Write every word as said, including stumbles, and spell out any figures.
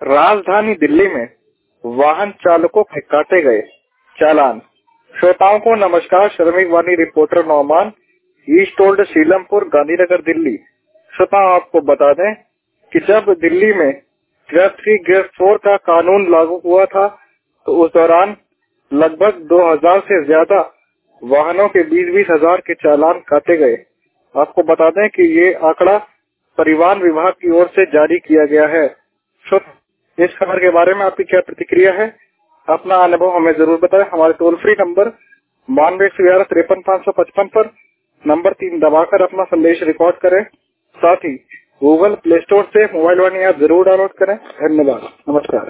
राजधानी दिल्ली में वाहन चालकों के काटे गए चालान। श्रोताओं को नमस्कार। Shramik Vani reporter Nauman, east old Seelampur, Gandhinagar, Delhi. श्रोताओं, आपको बता दें कि जब दिल्ली में ग्रेड थ्री ग्रेड फोर का कानून लागू हुआ था तो उस दौरान लगभग दो हजार से ज्यादा वाहनों के बीस बीस हजार के चालान काटे गए। आपको बता दें कि ये आंकड़ा परिवहन विभाग की ओर से जारी किया गया है। इस खबर के बारे में आपकी क्या प्रतिक्रिया है? अपना अनुभव हमें जरूर बताएं। हमारे टोल फ्री नंबर बानवे एक सौ ग्यारह तिरपन पाँच सौ पचपन पर नंबर तीन दबाकर अपना संदेश रिकॉर्ड करें। साथ ही गूगल प्ले स्टोर से मोबाइल वाणी ऐप जरूर डाउनलोड करें। धन्यवाद। नमस्कार।